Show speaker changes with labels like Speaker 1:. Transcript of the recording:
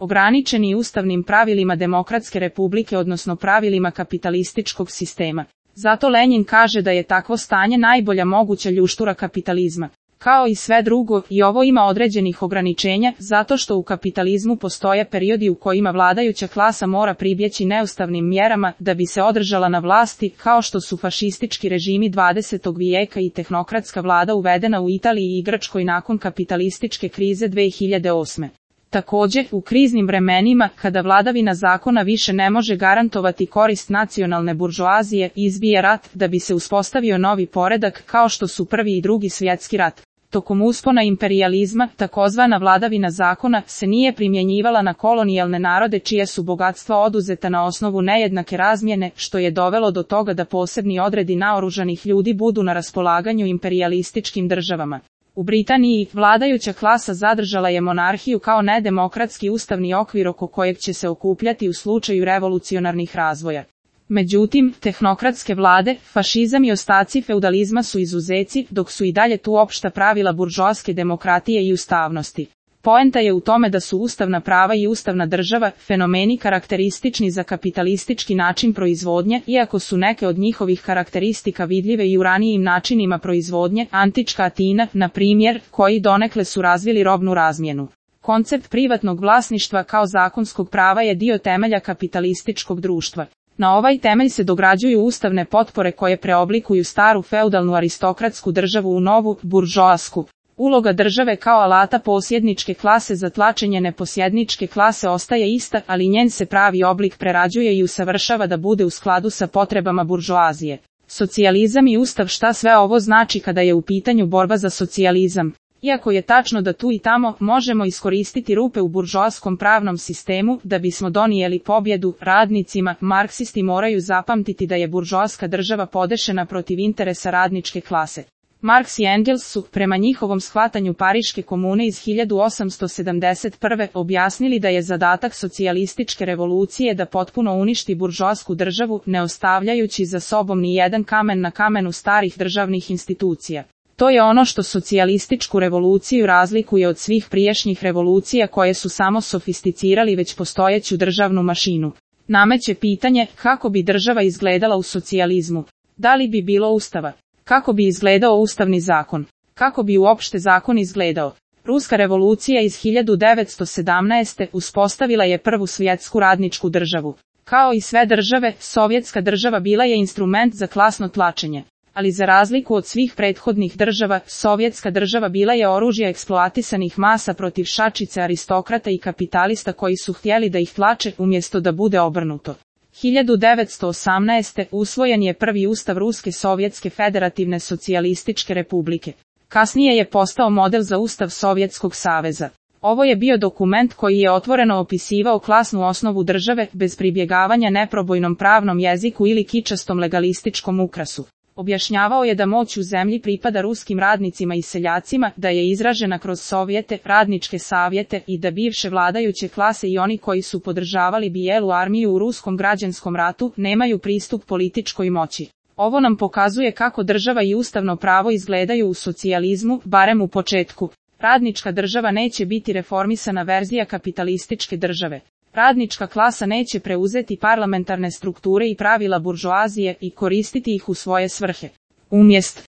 Speaker 1: ograničeni ustavnim pravilima demokratske republike odnosno pravilima kapitalističkog sistema. Zato Lenjin kaže da je takvo stanje najbolja moguća ljuštura kapitalizma. Kao i sve drugo, i ovo ima određenih ograničenja, zato što u kapitalizmu postoje periodi u kojima vladajuća klasa mora pribjeći neustavnim mjerama da bi se održala na vlasti, kao što su fašistički režimi 20. vijeka i tehnokratska vlada uvedena u Italiji i Grčkoj nakon kapitalističke krize 2008. Također, u kriznim vremenima, kada vladavina zakona više ne može garantovati korist nacionalne buržoazije, izbije rat da bi se uspostavio novi poredak kao što su Prvi i Drugi svjetski rat. Tokom uspona imperijalizma, takozvana vladavina zakona se nije primjenjivala na kolonijalne narode čije su bogatstva oduzeta na osnovu nejednake razmjene, što je dovelo do toga da posebni odredi naoružanih ljudi budu na raspolaganju imperijalističkim državama. U Britaniji, vladajuća klasa zadržala je monarhiju kao nedemokratski ustavni okvir oko kojeg će se okupljati u slučaju revolucionarnih razvoja. Međutim, tehnokratske vlade, fašizam i ostaci feudalizma su izuzeci, dok su i dalje tu opšta pravila buržoaske demokratije i ustavnosti. Poenta je u tome da su ustavna prava i ustavna država fenomeni karakteristični za kapitalistički način proizvodnje, iako su neke od njihovih karakteristika vidljive i u ranijim načinima proizvodnje, antička Atina, na primjer, koji donekle su razvili robnu razmjenu. Koncept privatnog vlasništva kao zakonskog prava je dio temelja kapitalističkog društva. Na ovaj temelj se dograđuju ustavne potpore koje preoblikuju staru feudalnu aristokratsku državu u novu, buržoasku. Uloga države kao alata posjedničke klase za tlačenje neposjedničke klase ostaje ista, ali njen se pravi oblik prerađuje i usavršava da bude u skladu sa potrebama buržoazije. Socijalizam i ustav. Šta sve ovo znači kada je u pitanju borba za socijalizam? Iako je tačno da tu i tamo možemo iskoristiti rupe u buržoaskom pravnom sistemu da bismo donijeli pobjedu radnicima, marksisti moraju zapamtiti da je buržoaska država podešena protiv interesa radničke klase. Marks i Engels su, prema njihovom shvatanju Pariške komune iz 1871. objasnili da je zadatak socijalističke revolucije da potpuno uništi buržoasku državu, ne ostavljajući za sobom ni jedan kamen na kamenu starih državnih institucija. To je ono što socijalističku revoluciju razlikuje od svih prijašnjih revolucija koje su samo sofisticirali već postojeću državnu mašinu. Nameće pitanje, kako bi država izgledala u socijalizmu? Da li bi bilo ustava? Kako bi izgledao ustavni zakon? Kako bi uopšte zakon izgledao? Ruska revolucija iz 1917. uspostavila je prvu svjetsku radničku državu. Kao i sve države, sovjetska država bila je instrument za klasno tlačenje. Ali za razliku od svih prethodnih država, sovjetska država bila je oružje eksploatisanih masa protiv šačice aristokrata i kapitalista koji su htjeli da ih tlače umjesto da bude obrnuto. 1918. usvojen je prvi ustav Ruske Sovjetske Federativne socijalističke republike. Kasnije je postao model za ustav Sovjetskog saveza. Ovo je bio dokument koji je otvoreno opisivao klasnu osnovu države bez pribjegavanja neprobojnom pravnom jeziku ili kičastom legalističkom ukrasu. Objašnjavao je da moć u zemlji pripada ruskim radnicima i seljacima, da je izražena kroz sovjete, radničke savjete i da bivše vladajuće klase i oni koji su podržavali bijelu armiju u ruskom građanskom ratu nemaju pristup političkoj moći. Ovo nam pokazuje kako država i ustavno pravo izgledaju u socijalizmu, barem u početku. Radnička država neće biti reformisana verzija kapitalističke države. Radnička klasa neće preuzeti parlamentarne strukture i pravila buržoazije i koristiti ih u svoje svrhe. Umjesto